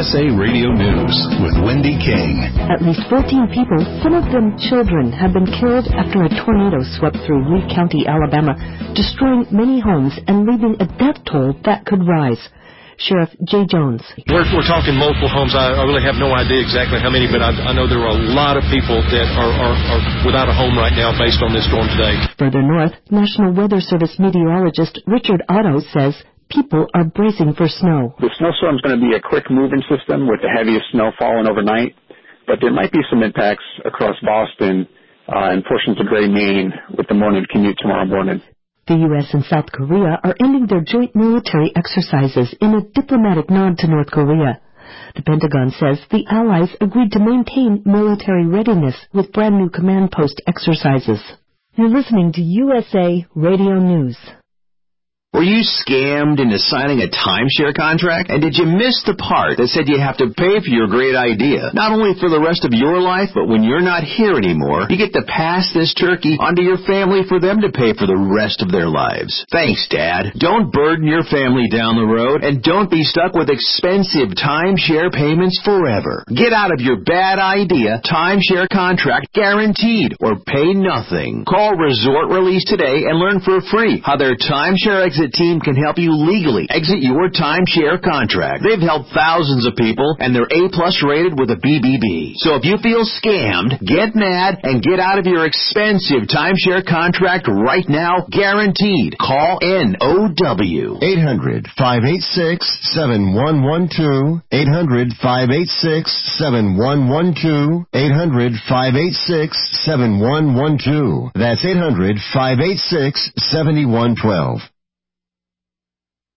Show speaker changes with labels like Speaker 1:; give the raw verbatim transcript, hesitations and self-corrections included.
Speaker 1: S A Radio News with Wendy King.
Speaker 2: At least fourteen people, some of them children, have been killed after a tornado swept through Lee County, Alabama, destroying many homes and leaving a death toll that could rise. Sheriff Jay Jones.
Speaker 3: We're, we're talking multiple homes. I, I really have no idea exactly how many, but I, I know there are a lot of people that are, are, are without a home right now based on this storm today.
Speaker 2: Further north, National Weather Service meteorologist Richard Otto says people are bracing for snow.
Speaker 4: The snowstorm is going to be a quick moving system with the heaviest snow falling overnight, but there might be some impacts across Boston uh, and portions of Gray, Maine with the morning commute tomorrow morning.
Speaker 2: The U S and South Korea are ending their joint military exercises in a diplomatic nod to North Korea. The Pentagon says the allies agreed to maintain military readiness with brand new command post exercises. You're listening to U S A Radio News.
Speaker 5: Were you scammed into signing a timeshare contract? And did you miss the part that said you have to pay for your great idea? Not only for the rest of your life, but when you're not here anymore, you get to pass this turkey onto your family for them to pay for the rest of their lives. Thanks, Dad. Don't burden your family down the road, and don't be stuck with expensive timeshare payments forever. Get out of your bad idea timeshare contract guaranteed, or pay nothing. Call Resort Release today and learn for free how their timeshare exit team can help you legally exit your timeshare contract. They've helped thousands of people, and they're A-plus rated with a B B B. So if you feel scammed, get mad and get out of your expensive timeshare contract right now, guaranteed. Call N O W.
Speaker 6: eight hundred, five eight six, seven one one two. eight hundred, five eight six, seven one one two. eight hundred, five eight six, seven one one two. That's eight hundred, five eight six, seven one one two.